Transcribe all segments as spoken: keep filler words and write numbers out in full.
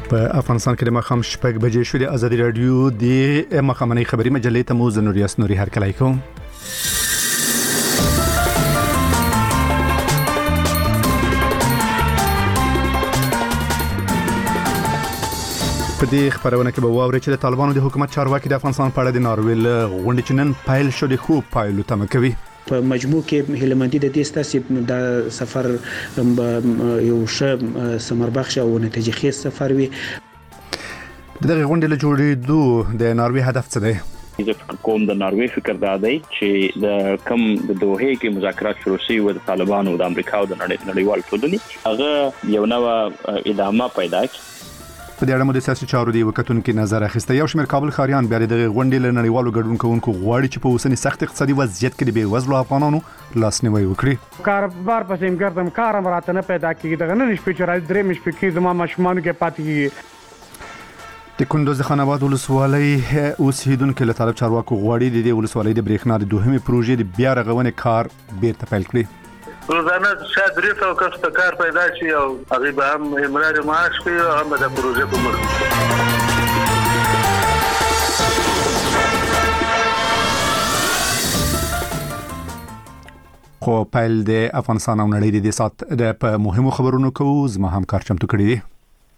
په افغانستان کې د مخام شپږ بجې شو د ازادي رادیو د مخامنۍ خبري مجلې ته مو زنوري اسنوري هرکلی کوم. په دې خبرونه کې به واوري چې د طالبانو د حکومت چارواکي د افغانستان په اړه د نارویل غونډې چې نن پیل شو د خو پایلو تمه کوي. په مجموع کې هیلمندي د دې ستاسو د سفر یو ښه ثمربخش او نتیجه خیز سفر وي. دغه غونډې له جوړېدو د ناروی هدف څه دی؟ زه فکر کوم د ناروی فکر دا دی چې د کم د دوحې کې مذاکرات شروع شوي و د طالبانو د امریکا او د نړیوال ټولنې هغه یو نوې ادامه پیدا کړي. په دې اړه مو د سیاسي چارو دی وکتونکو نظر اخیسته. یو شمېر کابل ښاریان بیا د غونډې له نړیوالو ګډون کوونکو غواړي چې په اوسنی سخت اقتصادي وضعیت کې د بې وزلو افغانانو لاسنیوي وکړي. کاروبار پسې ګرځم کارم راته نه پیدا کیږي دغه نه شپې چې راځي درې مشپې کې زما ماشومان کې پاتې کیږي. د کندوز د خاناباد ولسوالۍ اوسیدونکو له طالب چارواکو غواړي د دې ولسوالۍ د برېښنا د دوهمې پروژې د بیا رغونې کار بیرته پیل کړي. روزانه شاید درې سوه کس ته کار پیدا شي او هغوی به هم امرار معاش کوي او هم د پروژې په مخ. خو پیل د افغانستان او نړۍ د دې سات د په مهمو خبرونو کوو. زما همکار چمتو کړی دی.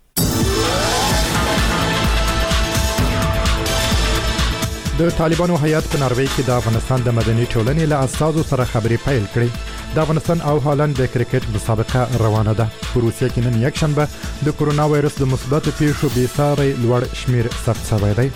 د طالبانو هیات په ناروی کې د افغانستان د مدني ټولنې له استازو سره خبرې پیل کړې. د افغانستان او هالند د کرکټ مسابقه روانه ده. په روسیه کې نن یک شنبه د کورونا وایرس د مثبتو پیښو بې ساري لوړ شمیر ثبت شوی دی.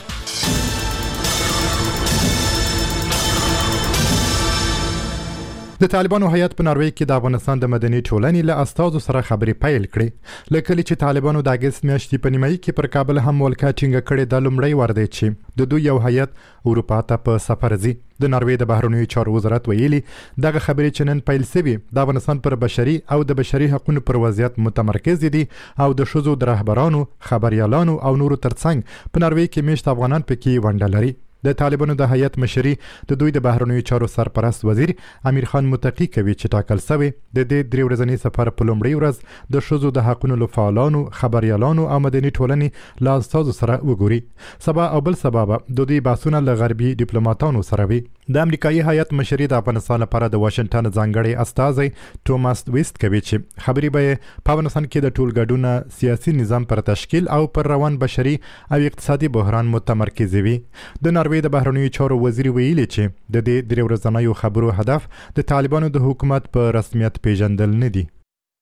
د طالبانو هیات په ناروی کې د افغانستان د مدني ټولنې له استازو سره خبرې پیل کړې. لکه چې طالبانو د اگست میاشتې په نیمایي کې پر کابل هم ولکه ټینګه کړې د لومړی ور دی چې د دوی یو هیات اروپا ته په سفر ځي. د ناروی د بهرنیو چارو وزارت ویلي دغه خبرې چې نن پیل شوي د افغانستان پر بشري او د بشري حقوقو پر وضعیت متمرکز دي او د ښځو د رهبرانو خبريالانو او نورو ترڅنګ په ناروی کې میشت افغانان پکې ونډه لري. د طالبانو د هیات مشري د دوی د بهرنیو چارو سرپرست وزیر امیر خان متقی کوي چې ټاکل شوی د دې درې ورځنی سفر په لومړۍ ورځ د ښځو د حقوقو له فعالانو خبريالانو او مدني ټولنې له استازو سره وګوري. سبا او بل سبا د دوی بحثونه له غربي ډیپلوماټانو سره وي. د امریکایي هیات مشري د افغانستان لپاره د واشنگټن ځانګړي استازي ټوماس ویست کوي چې خبري به په افغانستان کې د ټولګډونه سیاسي نظام پر تشکیل او پر روان بشري او اقتصادي بحران متمرکز وي. د ناروی د بهرنیو چارو وزیر ویلي چې د دې درې ورځنیو خبرو هدف د طالبانو د حکومت په رسمیت پیژندل نه دي.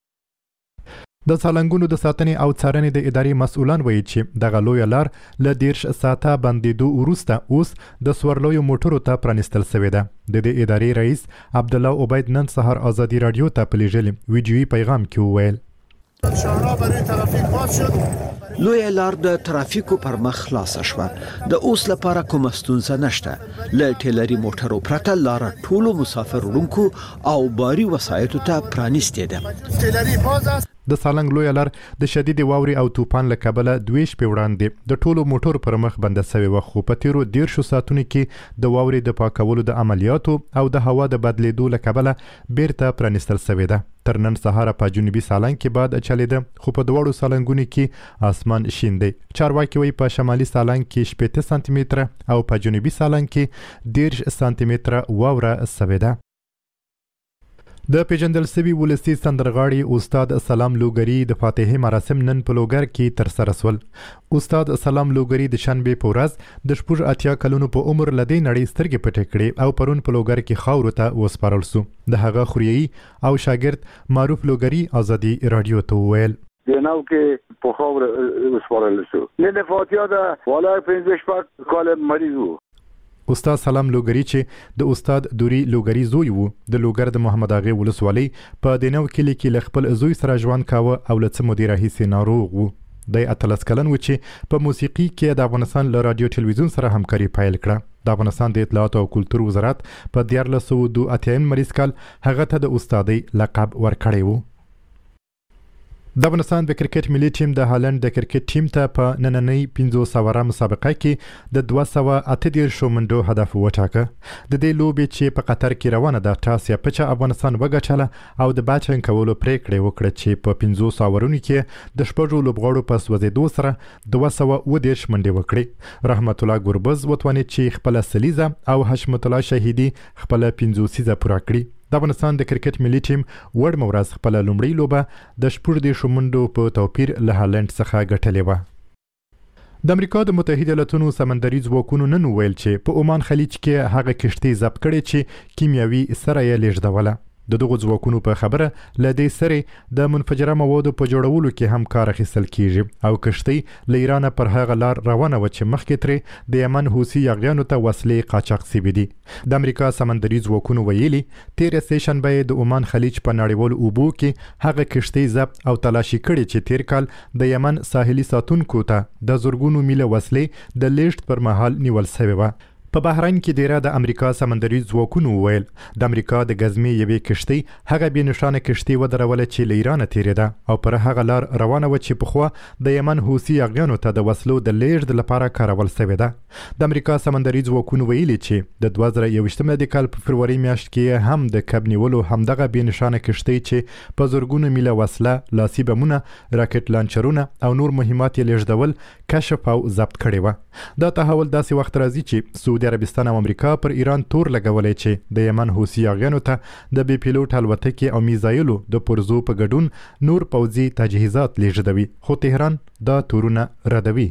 د سالنګونو د ساتنې او څارنې د ادارې مسؤلان وایي چې دغه لویه لار له دیرش ساعته بندېدو وروسته اوس د سورلویو موټرو ته پرانیستل شوې ده. د دې ادارې رئیس عبدالله عبید نن سهار ازادي رادیو ته په لېږلي ویډیویي پیغام کې وویل شهرها برای ترافیک باز شد. لوی لار د ترافیکو پر مخ خلاص شوه. د اوس لپاره کوم ستونزه نشته. ل ټیلري موټرو پرته لار ټولو مسافر وړونکو او باري وسایطو ته پرانیستې ده. ټیلري باز است. د سالنګ لوی لار د شدید واوري او طوفان له کبله دوه شپې وړاندې د ټولو موټرو پر مخ بنده شوی و. خو په تیرو دیرشو ساعتونو کې د واوري د پاکولو د عملیاتو او د هوا د بدلیدو له کبله بیرته پرانیستل شوی ده. تر نن سهار په جنوبي سالنګ کې باد چلیده خو په دواړو سالنګونو کې اسمان شین دی. چارواکي وایي په شمالي سالنګ کې شپږ سانتي متره او په جنوبي سالنګ کې دیرش سانتي متره واوره شوې ده. د پیژندل شوي ولسي سندرغاړي استاد سلام لوګري د فاتحې مراسم نن په لوګر کې ترسره شول. استاد سلام لوګري د شنبې په ورځ د شپږ اتیا کلونو په عمر له دې نړۍ سترګې پټې کړې او پرون په لوګر کې خاورو ته وسپارل شو. د هغه خوریایي او شاګرد معروف لوګري ازادي رادیو ته وویل دیناو کې په خاور وسپارل شو. نه د فاتحه د والای پنځه شپږ کال مریض وو. استاد سلام لوګري چې د استاد دوري لوګري زوی وو د لوګر د محمد اغه ولسوالۍ په دینو کلی کې ل خپل زوی سره ژوند کاوه او له څه مدیر هیڅ ناروغ وو. د اتلس کلن و چې په موسیقي کې د افغانستان له رادیو ټلویزیون سره همکاري پیل کړه. د افغانستان د اطلاعات او کلتور وزارت په دیارلس سوه دوه اتیا مریض کال هغه ته د استادۍ لقب ورکړی وو. د افغانستان د کرکټ ملي ټیم د هالند د کرکټ ټیم ته په نننۍ پنځوس سوه مسابقه کې د دوه سوه اته دېرش منډو هدف وټاکه. د دې لوبې چې په قطر کې روانه ده ټاس یا پچه افغانستان وګټله او د باچنګ کولو پریکړه وکړه چې په پنځوس اورونو کې د شپږو لوبغاړو په سوځېدو سره دوه سوه اووه دېرش منډې وکړي. رحمت الله ګربز وتوانید چې خپله سلیزه او حشمت الله شهیدي خپله پنځوسیزه پوره کړي. د افغانستان د کرکټ ملي ټیم وړمه ورځ خپله لومړۍ لوبه د شپږ دېرشو منډو په توپیر له هالند څخه ګټلې وه. د امریکا د متحده ایالاتونو سمندري ځواکونو نن وویل چې په عمان خلیج کې هغه کشتۍ ضبط کړې چې کیمیاوي سره یې لیږدوله. د دغو ځواکونو په خبره له دې سره د منفجره موادو په جوړولو کې هم کار اخیستل کیږي او کشتۍ له ایران پر هغه لار روانه و چې مخکې ترې د یمن حوثي یاغیانو ته وسلې قاچاق سوي دي. د امریکا سمندري ځواکونو ویلي تیره سه شنبه د عمان خلیج په نړیوال اوبو کې هغه کشتۍ ضبط او تلاشي کړي چې تیر کال د یمن ساحلي ساتونکو ته د زرګونو میله وسلې د لیږد پر مهال نیول شوې وه. په بحرین کې ډیره د امریکا سمندري ځواکونو وویل د امریکا د غزمي یوې کشتۍ هغه بې نشانه کشتۍ ودروله چې له ایران تیریده او پر هغه لار روانه و چې پخوا د یمن حوثي یاغیانو ته د وسلو د لیږد لپاره کارول شوې ده. د امریکا سمندري ځواکونو ویلي چې د دوه زره یوویشتم د کال په فروری میاشت کې هم د کب نیولو همدغه بې نشانه کشتۍ چې په زرګونو میله وسله لاسي بمونه راکټ لانچرونه او نور مهمات یې لیږدول کشف او ضبط کړي وه. دا تحول داسې وخت راځي چې سعودي عربستان او امریکا پر ایران تور لګولې چې د یمن حوثي یاغیانو ته د بې پیلوټ الوتکې او میزایلو د پرزو په ګډون نور پوځي تجهیزات لیږدوي خو تهران دا تورونه ردوي.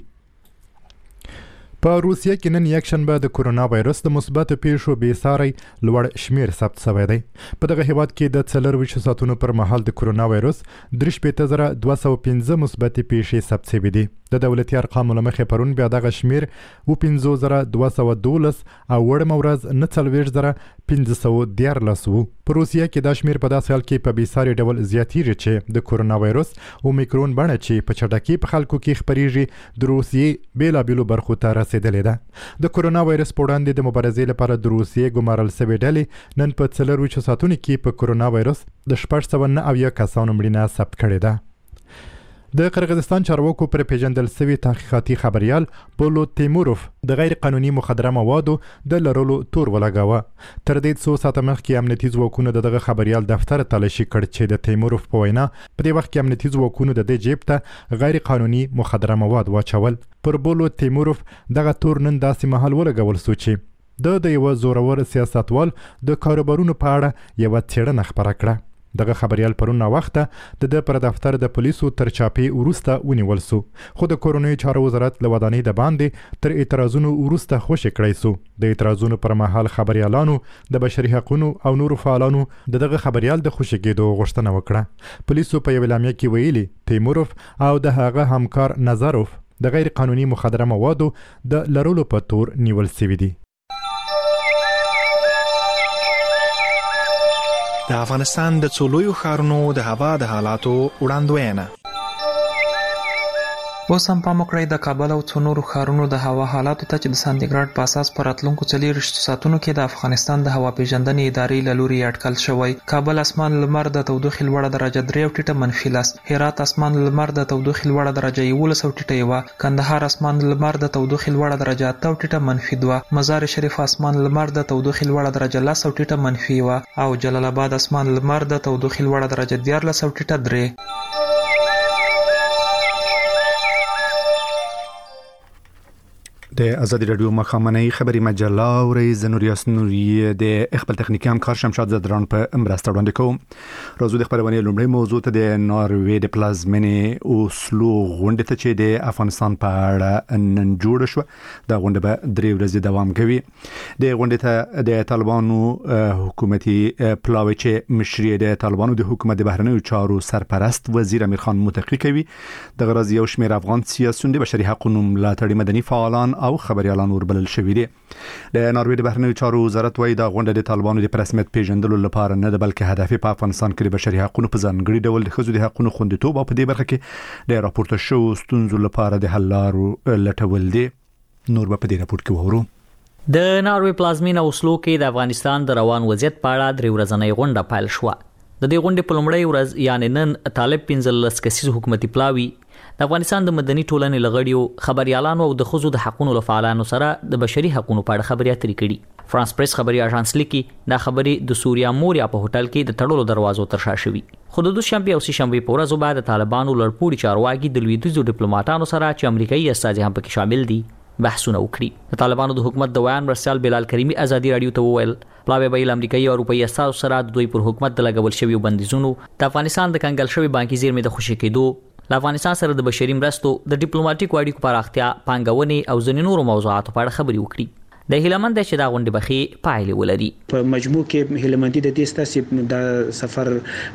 په روسیه کې نن یک شنبه د کرونا وایرس د مثبت پیښو بې ساري لوړ شمیر ثبت شوی دی. په دغه هیواد کې د څلرویشت ساعتونو پر مهال د کرونا وایرس درې شپېته زره دوه سوه پنځه مثبت پیښې ثبت شوي دي. د دولتي ارقامو له مخې پرون بیا دغه شمیر اووه پنځوس زره دوه سوه دولس او وړمه ورځ نه څلوېښت زره پنځه سوه دیارلس و. په روسیه کې دا شمیر په داسې حال کې په بېساري ډول زیاتیږي چې د کرونا وایرس اومیکرون بڼه چې په چټکۍ په خلکو کې خپریږي د روسیې بېلابېلو برخو ته رسېدلې ده. د کرونا وایرس په وړاندې د مبارزې لپاره د روسیې ګمارل شوې ډلې نن په څلرویشتو ساعتونو کې په کرونا وایرس د شپږ سوه نه اویا کسانو مړینه ثبت کړې ده. د قرغیزستان چارواکو پر پیژندل شوي تحقیقاتي خبريال بولو تیموروف د غیر قانوني مخدره موادو د لرلو تور ولګاوه. تر دې څو ساعته مخکې امنیتي ځواکونو دغه خبريال دفتر تلاشي کړ چې د تیموروف په وینا په دې وخت کې امنیتي ځواکونو د دې جیب ته غیر قانوني مخدره مواد واچول. پر بولو تیموروف دغه تور نن داسې مهال ولګول شو چې د د یو زورور سیاستوال د کاروبارونو په اړه یو څېړنه خبره کړه. دغه خبريال پرون وخته د د پر دفتر د پولیسو تر چاپی ورسته ونیول سو خو د کورونی چارو وزارت لودانی د باندې تر اعتراضونو ورسته خوش کړی سو. د اعتراضونو پر مهال خبريالانو د بشري حقوقو او نورو فعالانو دغه خبريال د خوشګېدو غوښتنه وکړه. پولیسو په یو اعلامیه کې ویلي تیموروف او د هغه همکار نظروف د غیر قانوني مخدره موادو د لرلو په تور نیول شوي دي. د افغانستان د څو لویو ښارونو د هوا د حالاتو وړاندوینه. اوس هم پام وکړئ د کابل او څو نورو ښارونو د هوا حالاتو ته چې د سانتیګراډ په اساس په راتلونکو څلېرویشتو ساعتونو کې د افغانستان د هوا پیژندنې ادارې له لوري اټکل شوی. کابل اسمان لمر د تودوخې لوړه درجه درې او ټیټه منفي لس، هرات اسمان لمر د تودوخې لوړه درجه یولس او ټیټه یوه، کندهار اسمان لمر د تودوخې لوړه درجه اته او ټیټه منفي دوه، مزار شریف اسمان لمر د تودوخې لوړه درجه لس او ټیټه منفي یوه او جلال آباد اسمان لمر د تودوخې لوړه درجه دیارلس او ټیټه درې. د ازادي رادیو مخامنۍ خبري مجله او رئیس نوریاس نوری د خپل تخنیکی همکار شمشاد زدران په امرسته وړاندې کوم. راځو د خبرونه لومړی موضوع ته د ناروې د پلازمینې اوسلو غونډه ته چې د افغانستان په اړه نن جوړ شو. د غونډه به درې ورځې دوام کوي. د غونډه ته د طالبانو حکومتي پلاوی چې مشري د طالبانو د حکومت د بهرنیو چارو سرپرست وزیر امیر خان متقی کوي. د غرض یو شمېر افغان سیاسيون د بشري حقوقو ملاتړي مدني فعالان او خبريالان وربلل شوی دي. د ناروې د بهرنیو چارو وزارت وايي دا غونډه د طالبانو د رسمیت پیژندلو لپاره نه ده بلکې هدف په افغانستان کې د بشري حقوقو په ځانګړي ډول د ښځو د حقوقو خوندیتوب او په دې برخه کې د راپورته شوو ستونزو لپاره د حل لارو لټول دي. نور به په دې راپور کې وورو. د ناروې پلازمینه اوسلو کې د افغانستان د روان وضعیت په اړه درې ورځنۍ غونډه پیل شوه. د دې غونډې په لومړۍ ورځ یعنی نن طالب پنځلس کسیز حکومتي پلاوی د افغانستان د مدني ټولنې لغړیو خبريالانو او د خزو د حقوقو لفعالانو سره د بشري حقوقو په اړه خبري اترې کړي. فرانس پریس خبري اژانس لیکي دا خبري د سوریا موریا په هوټل کې د تړلو دروازو ترشا شوی. خو د دوشنبه او سهشنبه په ورځو بعد طالبانو لړپوړي چارواکي د لویدیځو ډیپلوماټانو سره چې امریکایي استازي هم پکې شامل دي بحثونه وکړي. د طالبانو د حکومت د ویان مرسل بلال کریمی ازادي رادیو ته وویل پلاوی به امریکایي او اروپایي استازو سره د دوی پر حکومت د لګول شوی بندیزونو د افغانستان د کنګل شوی بانکي زیرمې د خوشی کېدو د افغانستان سره د بشري مرستو د ډیپلوماټیک اړیکو پراختیا پانګونې او ځینې نورو موضوعاتو په اړه خبري وکړي. د هیلمند چې دا غونډه بخي پایلې ولري. په مجموع کې هیلمندي د دې ستاسو د سفر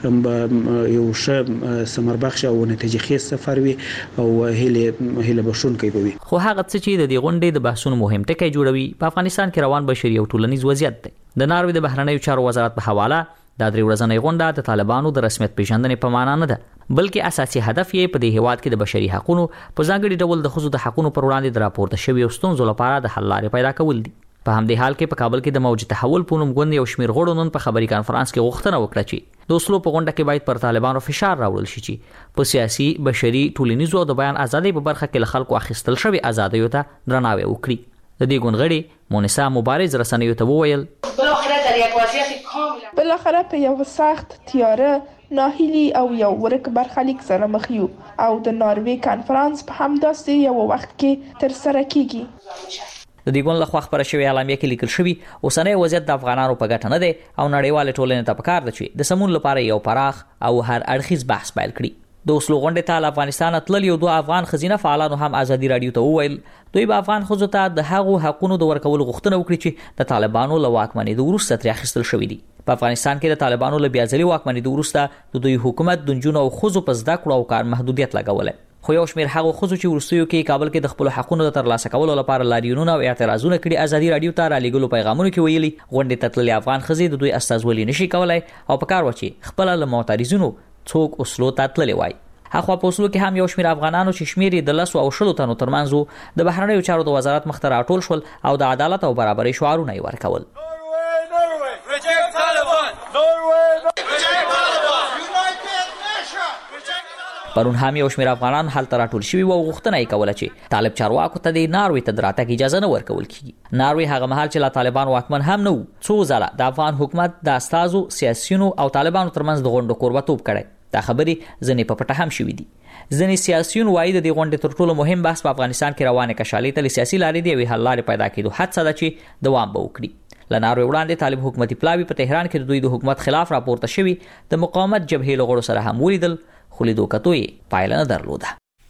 یو ښه ثمربخش او نتیجه خیز سفر وي او هیله هیله بشون کوي. خو هغه څه چې د دې غونډې د بحثونو مهم ټکی جوړوي په افغانستان کې روان بشري او ټولنیز وضعیت دی. د ناروې د بهرنیو چارو وزارت په حواله د درې ورځې غونډه د طالبانو د رسمیت پیژندنې په معنا نه ده بلکې اساسي هدف یې په دې هیواد کې د بشري حقوقو په ځانګړي ډول د خصوصي د حقوقو پر وړاندې د راپورته شوی ستونزو لپاره د حل لارې پیدا کول دي. په همدې حال کې په کابل کې د موج تحول په نوم غونډې او شمیر غړو نن په خبري کانفرنس کې غوښتنه وکړه چې د اوسلو په غونډه کې باید پر طالبانو فشار راوړل شي چې په سیاسي بشري ټولنیزو او د بیان ازادي په برخه کې خلکو اخیستل شوی ازادیو ته درناوی وکړي. د دې غونډې مونسا مبارز رسنیو ته وویل بالاخره در یک وضعیت کاملا بالاخره په یو سخت تیاره ناهیلی او یو ورک برخلیک سره مخ یو او د ناروې کانفرنس په همداسې یو وخت کې تر سره کیږي. د دې ګوند له خوا خبره شوې اعلامیه کې لیکل شوی اوسنۍ وضعیت د افغانانو په ګټه نه دی او نړیوال ټولنې ته پکار ده چې د سمون لپاره یو پراخ او هر اړخیز بحث پیل کړي. د اوسلو غونډې ته افغانستان تلل یو دوه افغان خزینه فعالانو هم ازادي رادیو ته وویل دوی به افغان خزو ته د هغو حقوقو د ورکول غوښتنه وکړي چې د طالبانو له واکمنۍ د وروسته تر اخیستل شوی دي. په افغانستان کې د طالبانو له بیاځلي واکمنۍ د وروسته د دوی حکومت د جنونو او خزو په زده کړو او کار محدودیت لګولای. خو یو شمیر هغه خزو چې ورستیو کې کابل کې د خپل حقوقو د ترلاسه کولو لپاره لاریونونه او اعتراضونه کړي ازادي رادیو ته را لګولو پیغامونه کې ویلي غونډې ته تللي افغان خزې د دوی استازولي نشي کولای او په کار وچی خپل له معترضینو څوک اوسلو ته تللی وای. هغه په اوسلو کې هم یو شمیر افغانانو چې شمیر د لسو او شلو تنو ترمنځ د بهرنیو چارو د وزارت مخ ته راټول شول او د عدالت او برابرۍ شعارونه یې ورکول. پرون هم یو شمیر افغانان حل تر راټول شوی او غوښتنه یې کوله چې طالب چارواکو ته د ناروې ته دراتګ اجازه نه ورکول کیږي. ناروې هغه مهال چې لا طالبان واکمن هم نه وو څو ځله د افغان حکومت د استازو سیاسيونو او طالبانو ترمنځ د غونډو کوربتوب کړي. دا خبرې ځنې په پټه هم شوې دي. ځنې سیاسيون وایي د دې غونډې تر ټولو مهم بحث په افغانستان کې روانه کشالې ته سیاسي لارې دی او حل لارې پیدا کېدو حادثه ده چې دوام به وکړي. لناروې وړاندې طالب حکومتي پلاوی په تهران کې د دوی د حکومت خلاف راپورته شوی د مقاومت جبهې لغړو سره هم ولیدل خو لیدو کتوی پایله نه درلوده.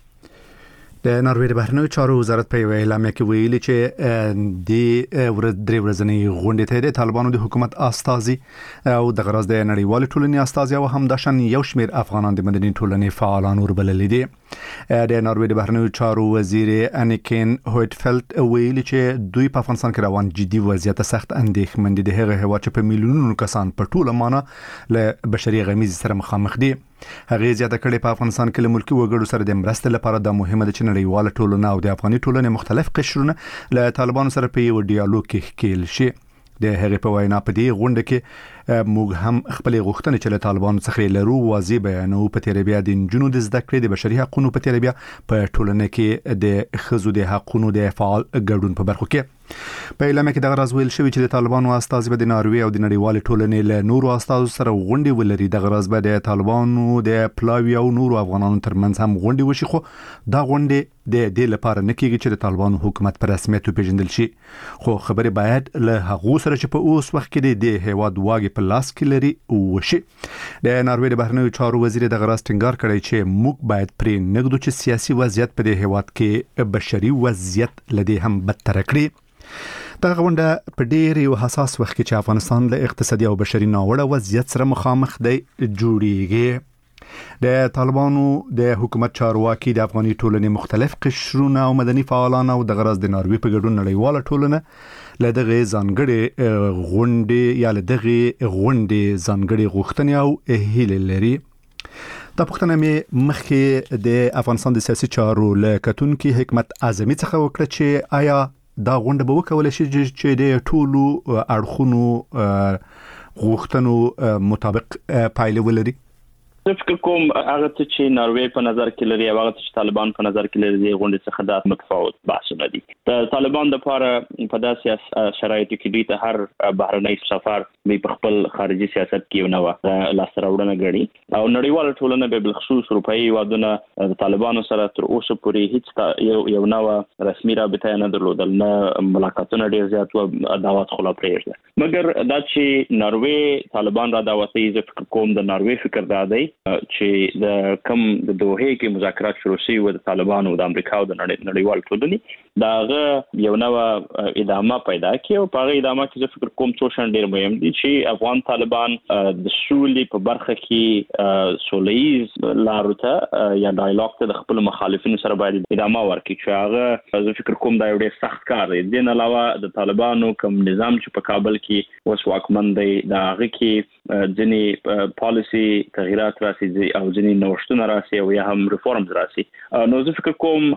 د ناروې د بهرنیو چارو وزارت په اعلامیه کې ویلي چې د ورځ درې ورځې غونډې ته د طالبانو د حکومت استازي او د غرض د نړیوال ټولنې استازي او هم داشن یو شمیر افغانان د مدني ټولنې فعالان وربلل دي. د ناروې د بهرنیو چارو وزیر انیکن هویټفلد ویلي چې دوی په افغانستان کې روان جدي وضعیت سخت اندېښمن دي د هغه هیواد چې په میلیونونو کسان په ټوله معنی له بشري غمیز سره مخامخ دي. هغه زیاته کړي په افغانستان کې له ملکی وګړو سره د مرستې لپاره د مهمه د نړیواله ټولنه او د افغاني ټولنې مختلف قشرونه له طالبانو سره په یو ډیالوګ کې ښکېل شي. د هغې په وینا په دې غونډه کې موږ هم خپل غوښتنې چې له طالبانو څخه لرو واضح بیانو په تیر بیا د جنونو د زده کړې د بشري حقوقو په تیر بیا په ټولنه کې د خزو د حقوقو د فعال ګډون په برخو کې. په اعلامیه کې د غرض ویل شوی چې د طالبانو استازي به د ناروې او د نړیوال ټولنې له نورو استازو سره غونډې ولري. د غرض به د طالبانو د پلاوی او نورو افغانانو ترمنځ هم غونډې وشي خو دا غونډې د دې لپاره نه کېږي چې د طالبانو حکومت په رسمیت وپیژندل شي خو خبرې باید له هغو سره چې په اوس وخت کې د هیواد واګې په لاس کې لري وشي. د ناروې د بهرنیو چارو وزیر د غرض ټینګار کړی چې موږ باید پرې نګدو چې سیاسي وضعیت په دې هیواد کې بشري وضعیت لدی هم بدتر کړي. دا غونډه په ډېر یو حساس وخت کې چې افغانستان له اقتصادي او بشري ناوړه وضعیت سره مخامخ دی جوړیږي. د طالبانو د حکومت چارواکي د افغاني ټولنې مختلف قشرونه او مدني فعالان او د غرض د ناروې په ګډون نړیواله ټولنه له دغه ځانګړي غونډې یا له دغه غونډې ځانګړي غوښتنې او هیلې لري. دا پوښتنه مې مخکې د افغانستان د سیاسي چارو له کتونکي حکمت اعظمي څخه وکړه چې آیا دا غونډه به وکولای شي چې د ټولو اړخونو غوښتنو مطابق پایله ولري؟ زه فکر کوم هغه چې ناروې په نظر کې لري او هغه چې طالبان په نظر کې لري غونډې څخه د متفاوت بحثونه دي. د طالبان د لپاره په داسې شرایطو کې دوی ته هر بهرنی سفر به په خپل خارجي سیاست کې یو نوې لاسته راوړنه غړي او نړیواله ټولنه به بالخصوص اروپאי هیوادونه د طالبانو سره تر اوسه پورې هیڅ یو یو نوې رسمي رابطه نه درلودل، نه ملاقاتونه ډیر زیات او دعوت خلا پرېږده. مګر دا چې ناروې طالبان را دعوتي زه فکر کوم د ناروې فکر دا دی چې د کم د دوه کې مذاکرات شروع شوي و د طالبانو د امریکا او د نړیوال ټولنې داغه یو نوې ادامه پیدا کړي او په هغه ادامه کې زه فکر کوم څو شان ډیر مهم دي چې افغان طالبان د سولې په برخه کې سولهییز لارو ته یا ډایالوګ ته د خپل مخالفینو سره باید ادامه ورکړي چې هغه زه فکر کوم دا یو ډیر سخت کار دی. د نه علاوه د طالبانو کوم نظام چې په کابل کې اوس واکمن دی دا هغه کې ځینې پالیسي تغیرات راسي او ځینې نوښتونه راسي او یا هم ریفورمز راسي. نو زه فکر کوم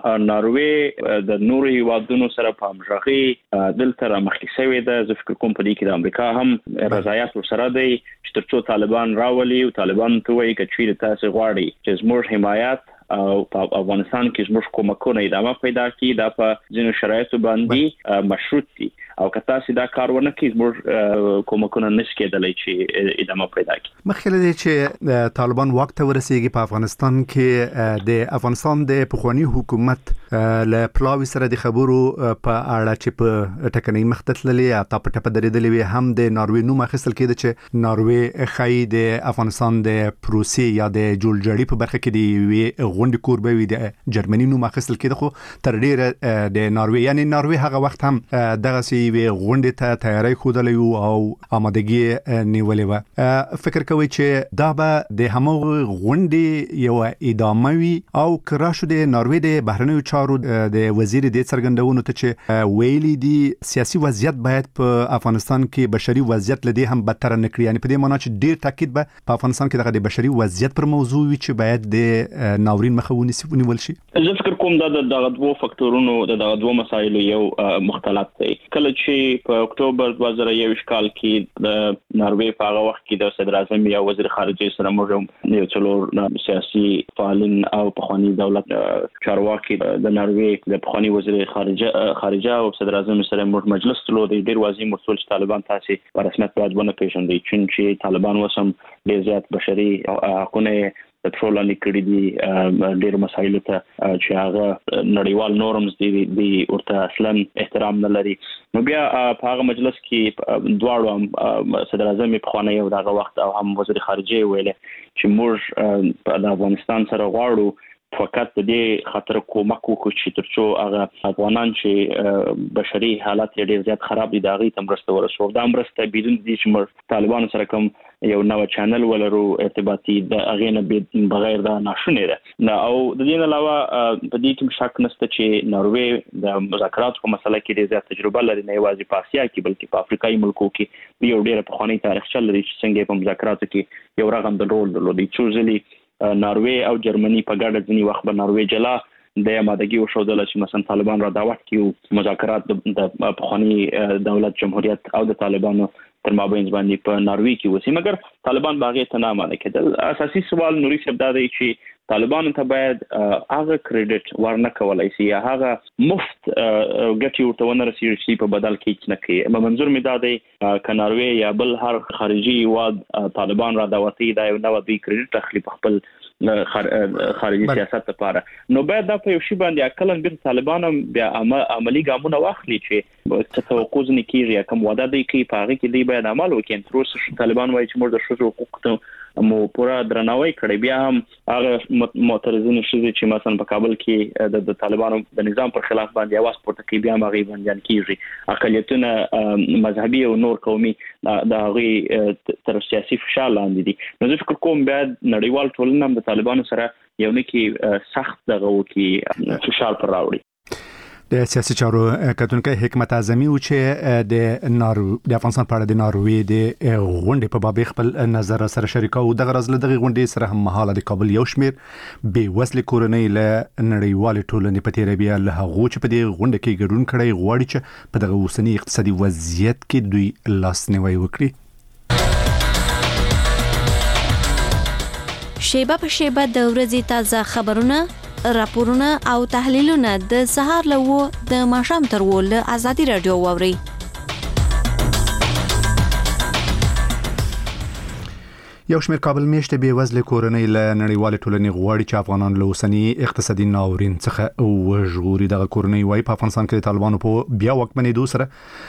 ناروې د نورو هیوادونو سره په همغږي دلته رامخکې شوې ده. زه فکر کوم په دې کې د امریکا هم رضایت ورسره دی چې ترڅو طالبان راولي او طالبان ته وایي چې چیرې تاسو غواړئ چې زموږ حمایت او په افغانستان کې زموږ کومکونه ادامه پیدا کړي دا په ځینو شرایطو باندې مشروط دي او که تاسو دا کار ونه کړئ زموږ کومکونه نشي کېدلی چې ادامه پیدا کړي. مخکې دی چې طالبان وخت ته ورسیږي په افغانستان کې د افغانستان د پخوانی حکومت له پلاوی سره د خبرو په اړه چې په ټکنۍ مختتللې یا تا په ټپه درېدلې وي هم د ناروې نوم اخیستل کېده چې ناروې خای د افغانستان د پروسې یا د جوړجاړي په برخه کې دی غونډې کوربه وي د جرمني نوم اخیستل کېده خو تر ډیره د ناروې یعنی ناروې هغه وخت هم دغه سی وی غونډې ته تیاری خوده او آمادګي نیولې و. فکر کوي چې دا به د همغه غونډې یو ادامه وي او کرا شو د ناروې د بهرنیو چارو د وزیر د څرګندونو ته چې ویلي دي سیاسي وضعیت باید په افغانستان کې بشري وضعیت لدی هم بدتر نه کړي، یعنی په دې معنی چې ډیر تاکید به په افغانستان کې دغه د بشري وضعیت پر موضوع وي چې باید د ناورین مخه ونیول شي. زه فکر کوم دا د دغه دوه فاکتورونو د دغه دوه مسایلو یو مختلف دی. کله چې په اکتوبر دوه زره یو کال کې د ناروې په هغه وخت کې د صدر اعظم یا وزیر خارجه سره موږ یو څلور سیاسي فعالین او پخوانی دولت چارواکي د ناروې د پخوانی وزیر خارجه خارجه او صدر اعظم سره موږ مجلس تلو د ډیر واضح مرسول چې طالبان تاسو په رسمیت باید ونه پیژني چې طالبان وسم ډیر زیات بشري حقوقونه د ټرولانی کړي دي ډیر مسایل ته چې هغه نړیوال نورمز دي دي ورته اصلا احترام نه لري. نو بیا په هغه مجلس کې دواړو صدر اعظم په خانه یو دغه وخت او هم وزیر خارجه ویل چې موږ د افغانستان سره غواړو فقط دې خاطر کومک وکړو چې ترڅو هغه افغانان چې بشري حالات یې ډیر زیات خراب دي دا غي تم رسته ورسو دا مرسته بدون دې چې موږ طالبانو سره کوم یو نو چینل ولرو ارتباطي د اغه نه بغیر دا ناشونه ده او د دې علاوه په دې کې شک نشته چې ناروې د مذاکرات په مسله کې ډیر زیات تجربه لري نه یوازې په اسیا کې بلکې په افریقایي ملکو کې یو ډیر په خاني تاریخ چل لري چې څنګه په مذاکراتو کې یو رقم د رول درلودي چوزلي ناروې او جرمني په ګډه ځنی وخت به ناروې جلا د آمادګي او شودل چې مثلا طالبان را دعوت کیو مذاکرات د پخوانی دولت جمهوریت او د طالبانو تر مابین باندې په ناروې کې وسی مګر طالبان باغې ته نه مانه کېدل. اساسي سوال نوري شبدا دی چې طالبانو ته باید هغه کریډټ ورنه کولای شي یا هغه مفت ګټي ورته ونه رسیږي چې په بدل کې نه کوي. منظور می دا دی ک ناروې یا بل هر خارجي واد طالبان را دعوتي دا یو نو دی کریډټ تخلیف خپل خارجي سیاست لپاره نو باید دا په یو شی باندې عقلن بیر طالبانو بیا عملی ګامونه واخلي چې توقع نه کیږي کوم وعده دی کې پاره کې دی باید عمل وکړي. تر اوسه طالبان وایي چې موږ د شذ حقوق ته مو پورا درناوی کړی بیا هم هغه معترضین شوزي چې مثلا په کابل کې د طالبانو د نظام پر خلاف باندې اواز پورته کوي بیا هغه باندې کیږي اقلیتونه مذهبي او نور قومي د هغه تر سیاسي فشار لاندې دي. نو زه فکر کوم باید نړیوال ټولنه د طالبانو سره یو نه کې سخت دغه وکي فشار پر راوړي. د سیاسي چارو کتونکو حکمت اعظمي او چې د نارو د افغانستان په اړه د ناروې د غونډې په باب خپل نظر سره شریکو او دغه راز له دغه غونډې سره هم مهاله د کابل یو شمیر به وسل کورنۍ له نړیوال ټولنې په تیر بیا له هغه چې په دې غونډه کې ګډون کړي غواړي چې په دغه اوسنی اقتصادي وضعیت کې دوی لاس نیوي وکړي. شیبه په شیبه د ورځې تازه خبرونه، راپورونه او تحلیلونه د سهار له و د ماښام تر و له ازادي رادیو واوري. یو شمېر کابل میشته بې وزله کورنۍ له نړیوالې ټولنې غواړي چې افغانان له اوسني اقتصادي ناورین څخه وژغوري. دغه کورنۍ وايي په افغانستان کې د طالبانو په بیا واکمنېدو سره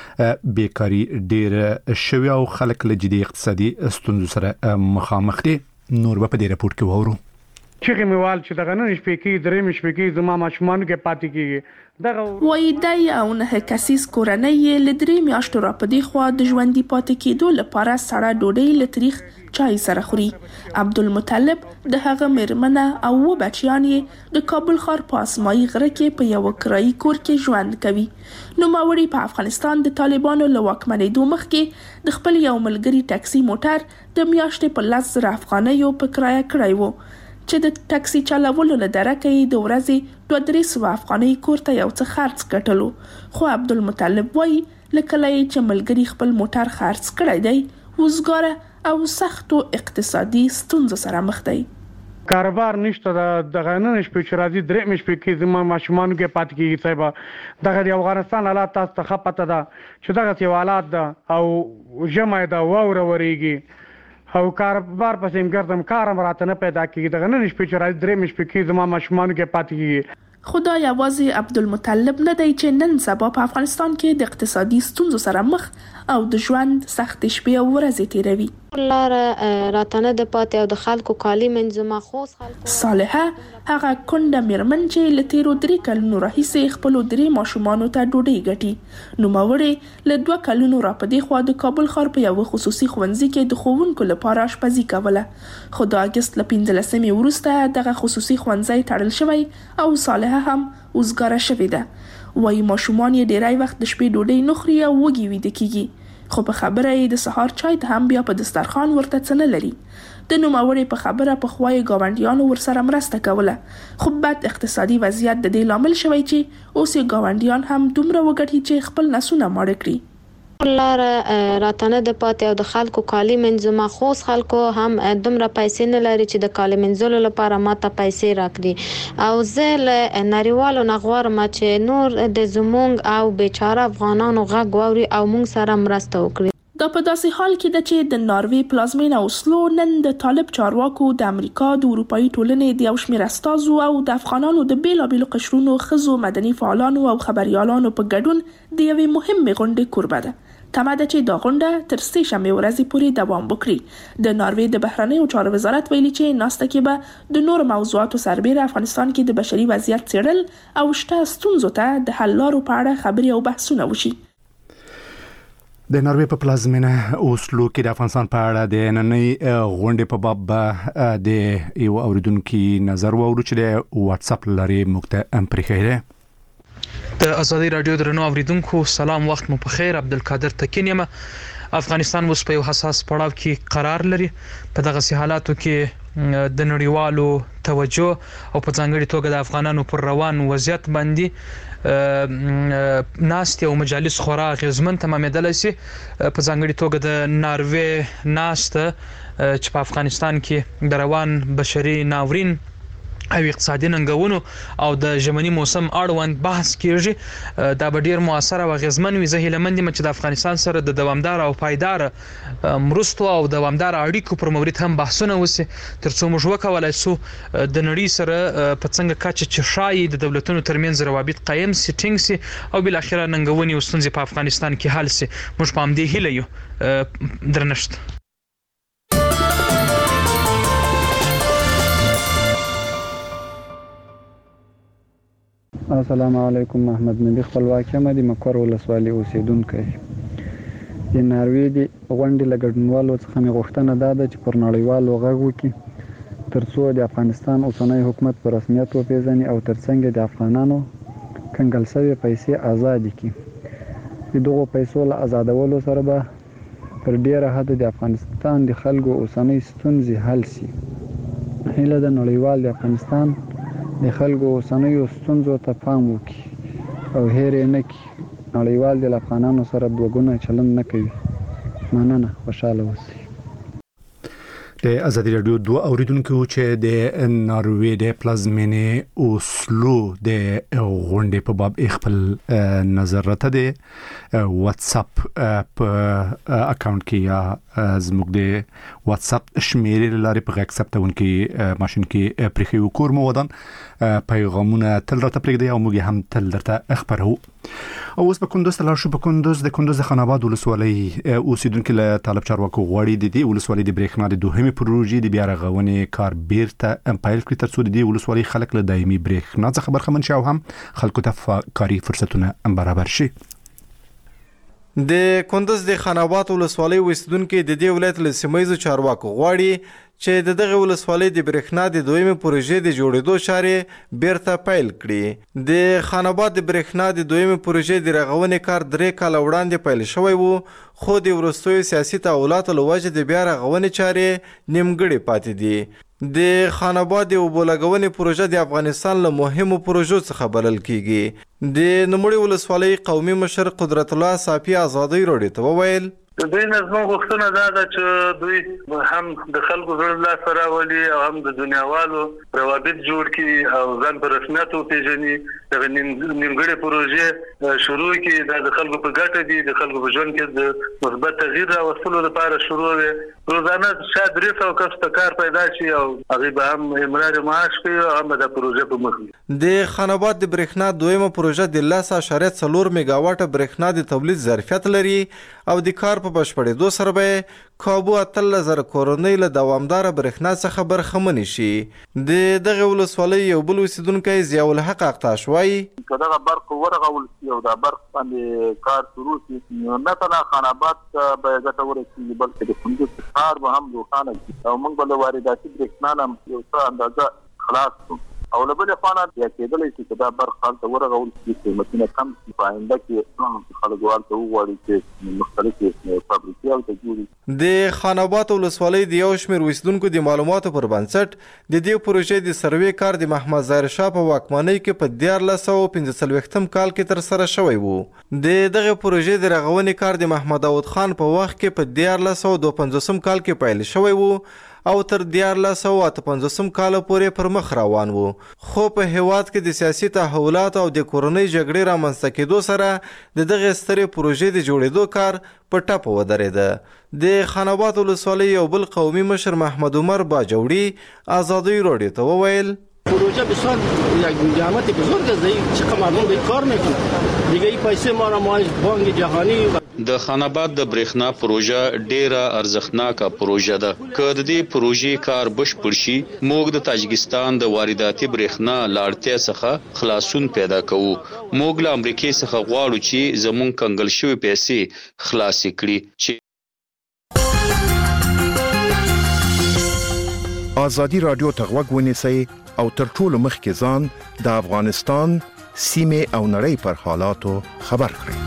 بیکاري ډېره شوې او خلک له جدي اقتصادي ستونزو سره مخامخ دي. نور به په دې راپور کې واورو. چې میوال چې دغه نن شپې کې درې مشپې کې زما ماشومان کې پاتې کیږي. دغه وای دای او نه کسیس کورنۍ لدري میاشتو را پدې خو د ژوندۍ پاتې کېدو لپاره سړه ډوډۍ لتریخ چای سره خوري. عبدالمطلب د هغه میرمنه او و بچیان یې د کابل ښار په اسماعي غره کې په یو کرایي کور کې ژوند کوي. نوموړي په افغانستان د طالبانو له واکمنېدو مخکې د خپل یو ملګري ټاکسي موټر د میاشتې په لس زره افغانیو په کرایه کړی و چې د ټاکسي چلولو له درکه یې د ورځې دوه درې سوه افغانۍ کور ته یو څه خرڅ ګټلو. خو عبدالمطلب وایي له کله یې چې ملګري خپل موټر خرڅ کړی دی وزګاره او سختو اقتصادي ستونزو سره مخ دی. کاروبار نشته. دغه نن شپې چې راځي درې مشپې کې زما ماشومان کې پاتې کیږي. صاحب دغه د افغانستان حالات تاسو ته خپته ده چې دغه یو حالات ده او جمع ده واوره وريږي او کاروبار پسې ګرځم کارم راته نه پیدا کیږي. دغه نن شپې چې راځي درې مشپې کې زما ماشومان کې پاتې کیږي. خدا یوازې عبدالمطلب نه دی چې نن سبا په افغانستان کې د اقتصادي ستونزو سره مخ او د ژوند سخت شپې او ورځې تیروي. لار راتنه د پاتې او د خلکو کالي منځما خوس خلکو صالحه هغه کونډه میرمن چې له تیرو درې کلونو راهیسې خپل درې ماشومانو ته ډوډۍ ګټي. نوموړې له دوه کلونو را پدې خو د کابل ښار په یو خصوصي ښوونځي کې د ښوونکو لپاره آشپزي کوله. خو د اګست له پنځلسمې وروسته دغه خصوصي ښوونځی تړل شوی او صالحه هم وزګاره شوې ده. وایي ماشومان یې ډیری وخت د شپې ډوډۍ نه خوري او وږي ویده کیږي. خو په خبره یې د سهار چای ته هم بیا په دسترخوان ورته څه نه لري. د نوموړې په خبره په خوا یې ګاونډیانو ورسره مرسته کوله. خو بد اقتصادي وضعیت د دې لامل شوی چې اوس یې ګاونډیان هم دومره وګټي چې خپل نسونه ماړه کړي. لار راتنه د پاتې او د خلکو کالي منځما خوس خلکو هم دومره پیسې نه لري چې د کالي منځلو لپاره ماته پیسې راکړي. او زه له نړیوالو نغوارم چې نور د زمونږ او بیچاره افغانانو غږ واوري او موږ سره مرسته وکړي. دا په داسې حال کې ده چې د ناروې پلازمینه اوسلو نن د طالب چارواکو د امریکا د اروپایي ټولنې د یو شمېر استازو او د افغانانو د بیلابیلو قشرونو ښځو مدني فعالانو او خبريالانو په ګډون د یوې مهمې غونډې کوربه ده. تمه ده چې دا غونډه تر سې شنبې ورځې پورې دوام وکړي. د ناروې د بهرنیو چارو وزارت ویلي چې ناسته کې به د نورو موضوعاتو سربېره افغانستان کې د بشري وضعیت څېړل او شته ستونزو ته د حل لارو په اړه خبرې او بحثونه وشي. د ناروې په پلازمینه اوسلو کې د افغانستان په اړه د نننۍ غونډې په باب د یو اوریدونکو نظر واورو چې د واتس اپ لري مکته ام پرخیره. د ازادي رادیو درنو اوریدونکو سلام، وخت مو په خیر. عبدالقادر تکین یم. افغانستان اوس په یو حساس پړاو کې قرار لري. په دغه حالاتو کې د نړیوالو توجه او په ځانګړي توګه د افغانانو پر روان وضعیت باندې ناست او مجالس خورا غزمن تمامېدل شي. په ځانګړي توګه د ناروې ناست چې په افغانستان کې د روان بشري ناورین او اقتصادي ننګونو او د ژمني موسم اړوند بحث کیږي. دا به ډیر موثر او غزمن وي. زه هیله مند یم چې د افغانستان سره د دوامدار او پایدار مرستو او دوامدار اړیکو پر مورید هم بحثونه وشي ترڅو موږ وکولای شو د نړۍ سره په څنګه کچه چې شایي د دولتونو ترمنځ روابط قایم سي، ټینګ سي او بل اخره ننګونې او ستونزې په افغانستان کې حل سي. موږ په همدې هیله یو. درنښت. السلام علیکم. محمد نبی خپلواک یم د مکور ولسوالۍ اوسیدونکی. د ناروې د غونډې له ګډونوالو څخه مې غوښتنه دا ده چې پر نړیوالو غږ وکړي ترڅو د افغانستان اوسنی حکومت په رسمیت وپیژني او ترڅنګ د افغانانو کنګل شوې پیسې آزادې کړي. د دغو پیسو له آزادولو سره به تر ډیره حده د افغانستان د خلکو اوسنۍ ستونزې حل شي. هیله ده نړیوال د افغانستان د خلکو اوسنیو ستونزو ته پام وکړي او هېر یې نه کړي. نړیوال د افغانانو سره دوه ګونه چلند نه کوي. مننه، خوشاله اوسئ. د ازادي رادیو دوه اوریدونکو چې د ناروې د پلازمینې اوسلو د غونډې په باب خپل نظر راته دی واتس اپ په اکاونټ کې یا زموږ د واتس اپ شمیرې لارې په غږ ثبتونکو ماشين کې پرخي وکور مو ودان پیغامونه تل راته پرېږدي او موږ هم تل درته خبرو. او اوس په کندوز تل شو په کندوز د کندوز خان آباد ولسوالۍ اوسیدونکو له طالب چارواکو غواړي د دې ولسوالۍ د برېښنا د دوهمې پروژې د بیا رغونې کار بیرته امپایل کړي ترڅو د دې ولسوالۍ خلک له دایمي برېښنا څخه برخمن شي او هم خلکو ته کاري فرصتونه برابر شي. د کندوز د خان آباد ولسوالۍ اوسیدونکو د دې ولایت له سیمایي چارواکو غواړي چې د دغه ولسوالۍ د برېښنا د دویمې پروژې د جوړېدو چارې بیرته پیل کړي. د خان آباد د برېښنا د دویمې پروژې د رغونې کار درې کاله وړاندې پیل شوی و خو د وروستیو سیاسي تحولاتو له وجې د بیا رغونې چارې نیمګړې پاتې دي. د خان آباد د اوبو لګونې پروژه د افغانستان له مهمو پروژو څخه بلل کیږي. د نوموړي ولسوالۍ قومي مشر قدرت الله صافي ازادي راډیو ته وویل د دوی نظم غوښتنه دا ده چې دوی هم د خلکو زړه لاس راولي او هم د دنیاوالو روابط جوړ کړي او ځان په رسمیت وپېژني. دغه نیمګړې پروژې شروع کړي دا د خلکو په ګټه دي د خلکو په ژوند کې د مثبت تغییر راوستلو لپاره شروع وي. روزانه شاید درې سوه کس ته کار پیدا شي او هغوی به هم امرار معاش کوي او هم د پروژې په مخ وي. د خان آباد د برېښنا دویمه پروژه د لس اعشاریه څلور میګاواټه برېښنا د تولید ظرفیت لري او د کار په بشپړېدو سره به کابو اتلس زره کورنۍ له دوامداره برېښنا څخه برخمنې شي. د دغه ولسوالۍ یو بل اوسیدونکی ضیاء الحق اقتاش وایي که دغه برق ورغول شي او دا برق باندې کار شروع شي نو نه تنها خان آباد ته به ګټه ورسېږي بلکې د کندوز ښار به هم روښانه شي او موږ به له وارداتي برېښنا نه هم یو څه اندازه خلاص کړو. او له بلې خوا نه بیا کېدلی شي چې دا برق هلته ورغول شي قیمتونه کم شي په آینده کې خلک هلته وغواړي چې مختلفې فابریکې هلته جوړي. د خان آباد ولسوالۍ د یو شمېر اوسیدونکو د معلوماتو پر بنسټ د دې پروژې د سروې کار د محمد ظاهر شاه په واکمنۍ کې په دیارلس سوه پنځه څلوېښتم کال کې ترسره شوی و. د دغه پروژې د رغونې کار د محمد داود خان په وخت کې په دیارلس سوه دوه پنځوسم کال کې پیل شوی و او تر دیارلس سوه اته پنځوسم کاله پورې پر مخ روان و. خو په هیواد کې د سیاسي تحولاتو او د کورنۍ جګړې رامنځته کېدو سره د دغه سترې پروژې د جوړېدو کار په ټپه ودرېده. د خان آباد ولسوالۍ یو بل قومي مشر محمد عمر باجوړي ازادي راډیو ته وویل پروژه بسیار یک جامعه بزرگ است چقدر مردم به کار میکنن دیگه این پیسه ما را مایز بانک جهانی د خان آباد د برېښنا پروژه ډیره ارزښتناکه پروژه ده. که د دې پروژې کار بشپړ شي موږ د تاجکستان د وارداتي برېښنا له اړتیا څخه خلاصون پیدا کوو. موږ له امریکې څخه غواړو چې زموږ کنګل شوي پیسې خلاصې کړي چې ازادي رادیو ته غوږ ونیسئ او تر ټولو مخکې ځان د افغانستان سیمې او نړۍ پر حالاتو خبر کړئ.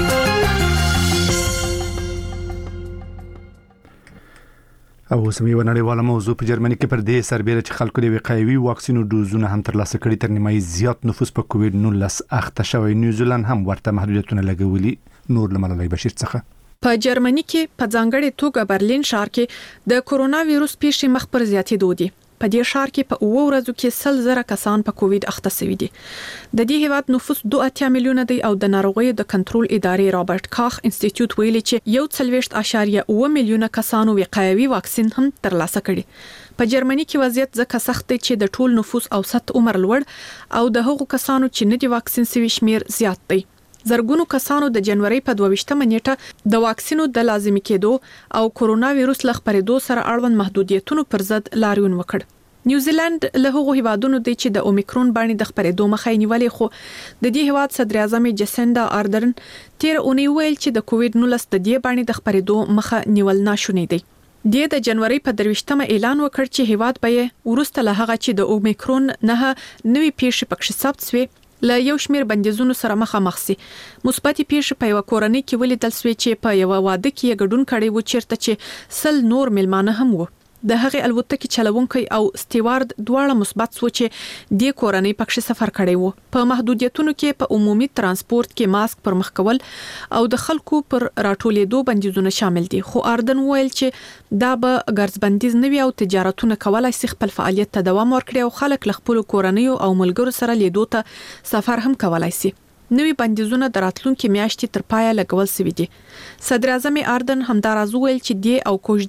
او سمي ونړیواله موضوع په جرمني کې پر دې سربېره چې خلکو د وقایوي واکسینو ډوزونه هم ترلاسه کړي تر نیمایي زیات نفوس په کووډ نولس اخته شوی. نیوزیلند هم ورته محدودیتونه لګولي. نور له ملالۍ بشیر څخه په جرمني کې په ځانګړې توګه برلین ښار کې د کورونا وایروس پیښې مخ پر زیاتېدو دي. په دې ښار کې په اوه ورځو کې سل زره کسان په کووډ اخته شوي دي. د دې هیواد نفوس دوه اتیا میلیونه دی او د ناروغیو د کنټرول ادارې رابرټ کاخ انسټیټیوټ ویلي چې یو څلوېښت اعشاریه اوه میلیونه کسانو وقایوي واکسین هم ترلاسه کړي. په جرمني کې وضعیت ځکه سخت دی چې د ټول نفوس اوسط عمر لوړ او د هغو کسانو چې نه دي واکسین شوي شمیر زیات دی. زرګونو کسانو د جنوري په دوه ویشتمه نیټه د واکسینو د لازمي کېدو او کورونا وایروس له خپرېدو سره اړوند محدودیتونو پر ضد لاریون وکړ. نیوزیلند له هغو هیوادونو دی چې د اومیکرون باندې د خپرېدو مخه نیولې خو د دې هیواد صدر اعظم جسنډا آردرن تیر اونۍ ویل چې د کووډ نولس د دې باندې د خپرېدو مخه نیول ناشونی دی. د د جنوري په درويشتمه اعلان وکړ چې هیواد به ورسته له هغه چې د اومیکرون نه نوې پیښې پکښ ثبت شوې له یو شمیر بندیزونو سره مخامخ سي. مثبت پیښې په یو کورنۍ کې ولیدل شوې چې په یو واده کې ګډون کړي و چیرته چې سل نور ملمانه هم وو. د هغې الوتکې چلوونکی او سټیوارد دواړه مثبت سو چې د کورنۍ پکښې سفر کړی وو. په محدودیتونو کې په عمومي ترانسپورت کې ماسک پر مخ کول او د خلکو پر راټولېدو بندیزونه شامل دي. خو اردن ویل چې دا به ګرځبندیز نه وي او تجارتونه کولای شي خپل فعالیت ته دوام ورکړي او خلک له خپل کورنۍ او ملګرو سره لیدو ته سفر هم کولای شي. نوې بندیزونه د راتلونکو میاشتې تر پایه لګول شوي دي. صدر اعظم اردن همداراز ویل چې دی او کوژ